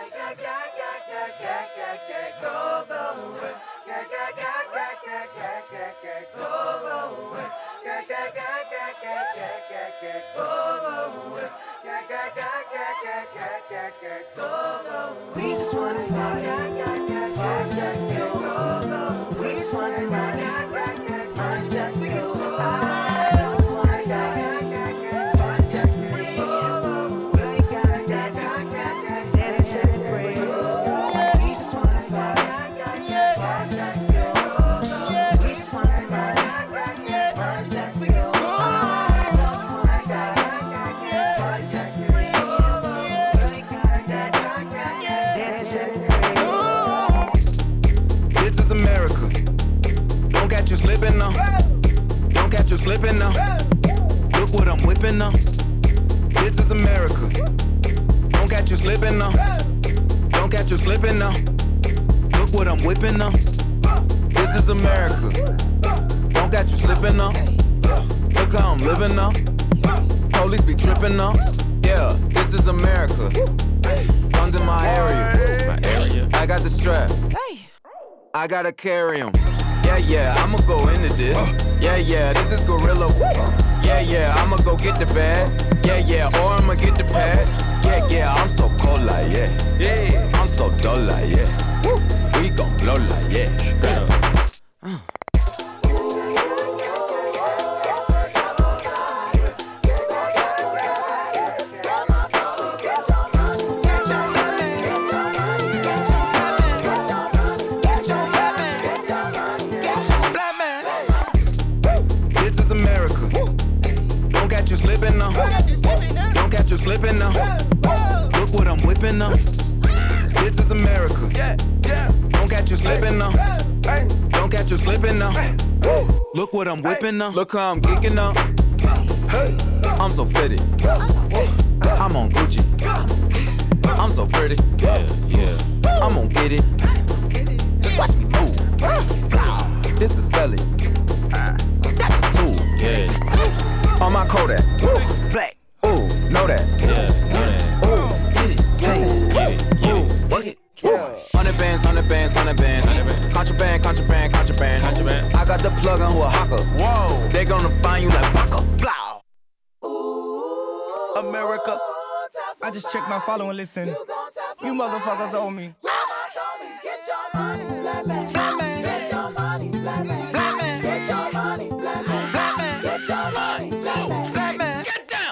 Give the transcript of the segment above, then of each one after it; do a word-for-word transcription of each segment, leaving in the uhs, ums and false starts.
We just wanna party, party just for you. We just wanna party, party just for you. I don't wanna die, party just for me. You ain't gotta dance, dance and shake the free. We just wanna party, party just for you. We just wanna party, party just for you. I don't wanna die, party just for me. You ain't gotta dance, dance and shake the free. This is America. Don't catch you slipping now. Don't catch you slipping now. Look what I'm whipping now. This is America. Don't catch you slipping now. Don't catch you slipping now. Look what I'm whipping now. This is America. Don't catch you slipping now. Look how I'm living now. Police be tripping now. Yeah, this is America. Guns in my area. My area. I got the strap. I gotta carry 'em. Yeah, yeah, I'ma go into this. Yeah, yeah, this is gorilla. Yeah, yeah, I'ma go get the bag. Yeah, yeah, or I'ma get the pad. Yeah, yeah, I'm so cold like yeah. Yeah, I'm so dull like yeah. We gon' blow like yeah. Uh. This is America. Don't catch you slipping now. Don't catch you slipping now. Look what I'm whipping now. This is America. Don't catch you slipping now. Don't catch you slipping now. Look what I'm whipping now. Look how I'm geeking now. I'm so fitted. I'm on Gucci. I'm so pretty. Yeah, yeah. I'm gonna get it. Watch me move. This is Sally. That's a tool. Yeah. On my Kodak. Black. Ooh, know that. Yeah, know that. Ooh, get it. Hey, get it. Ooh, work it. Yeah. Hundred bands, hundred bands, hundred bands. Contraband, contraband, contraband. Contraband. I got the plug on who a hawker. Whoa. They gonna find you like Baka. Blow. America. I just checked my follow and listen. You motherfuckers owe me. Grandma told me, get your money, black man. Black man. Get your money, black man. Black man. Get your money, black man. Black man. Get your money, black man. Black man. Get down.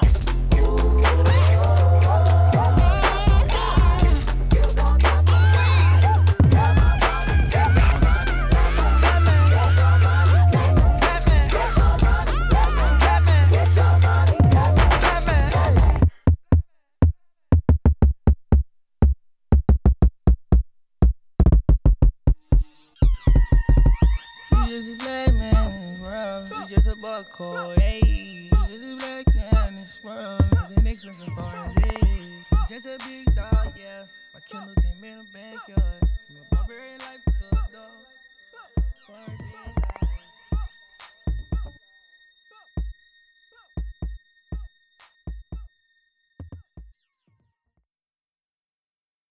Just a black man in this world. You just a buckhole, hey. You just a black man in this world. Living expensive foreign, hey. Just a big dog, yeah. My Kindle came in the backyard. From a barbarian life to a